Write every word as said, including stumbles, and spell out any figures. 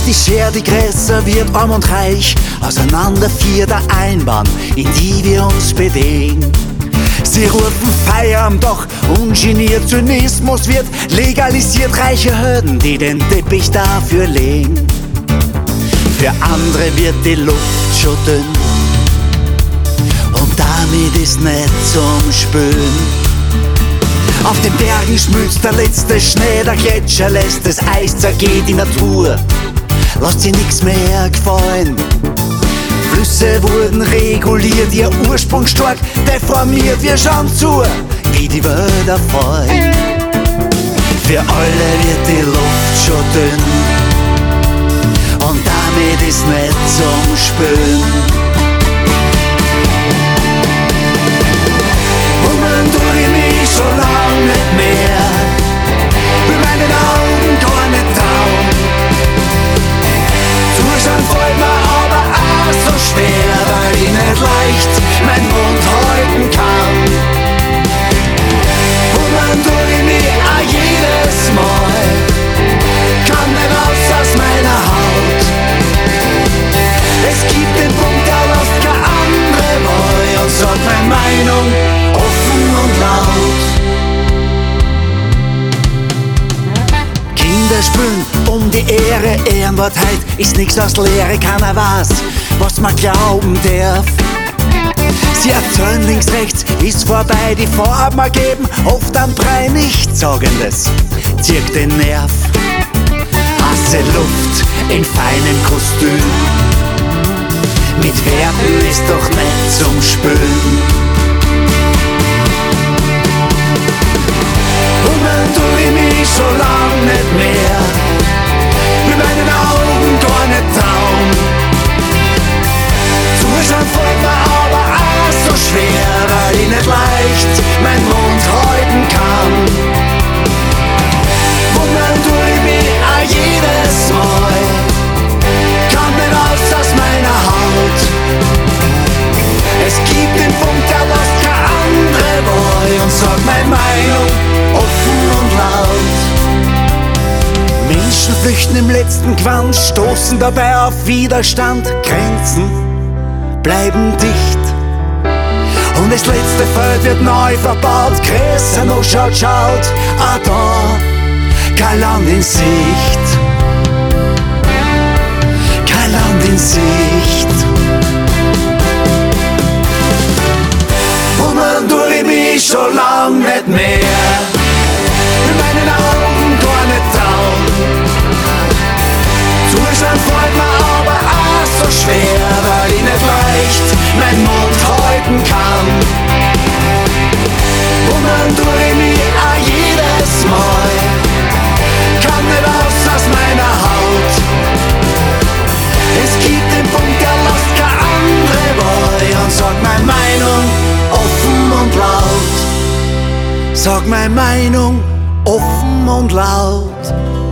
die Schere, die größer wird, arm und reich, auseinander vier der Einbahn, in die wir uns bewegen. Sie rufen Feiern, doch ungeniert Zynismus wird legalisiert, reiche Hürden, die den Teppich dafür legen. Für andere wird die Luft schon dünn und damit ist nicht zum Spülen. Auf den Bergen schmilzt der letzte Schnee, der Gletscher lässt das Eis, zergeht die Natur, lasst sich nix mehr gefallen. Flüsse wurden reguliert, ihr Ursprung stark deformiert, wir schauen zu, wie die Wälder fallen. Für alle wird die Luft schon dünn und damit ist nicht zum Spülen. Hummeln tue ich mich schon lang nicht mehr, mit meinen Augen gar nicht trauen. Zuschauen fällt mir aber auch so schwer, weil ich nicht leicht meinen Mund halten kann. Hummeln tue ich mich auch jedes Mal, kann nicht raus aus meiner Haut. Es gibt den Punkt, da lässt keine andere Wahl und sagt meine Meinung offen und laut. Kinder spülen um die Ehre, Ehrenwortheit ist nix aus Lehre, keiner weiß, was man glauben darf. Sie erzählen links, rechts, ist vorbei, die Farben ergeben, oft am Brei Nichtsagendes, zirkt den Nerv. Hasse Luft in feinem Kostüm, mit Werten ist doch nicht zum Spülen. Hummeln tue ich mich schon lang nicht mehr, mit meinen Augen gar nicht trauen. Zuschauen fällt mir aber auch so schwer, weil ich nicht leicht meinen Mund halten kann. Hummeln tue ich mich auch jedes Mal, kann nicht raus aus meiner Haut. Es gibt den Punkt, der lässt keine andere Wahl und sagt meine Meinung offen und laut. Menschen flüchten im letzten Quant, stoßen dabei auf Widerstand. Grenzen bleiben dicht und das letzte Feld wird neu verbaut. Größer noch schaut, schaut, ah da, kein Land in Sicht, kein Land in Sicht. Hummeln tue ich mich schon lang nicht mehr, mit meinen Augen gar nicht trauen. Zuschauen fällt mir aber auch so schwer, weil ich nicht leicht meinen Mund halten kann. Hummeln tue ich mich auch jedes Mal, kann nicht raus aus meiner Haut. Es gibt den Punkt, der lässt keine andere Wahl und sagt meine Meinung offen und laut. Sag meine Meinung offen und laut.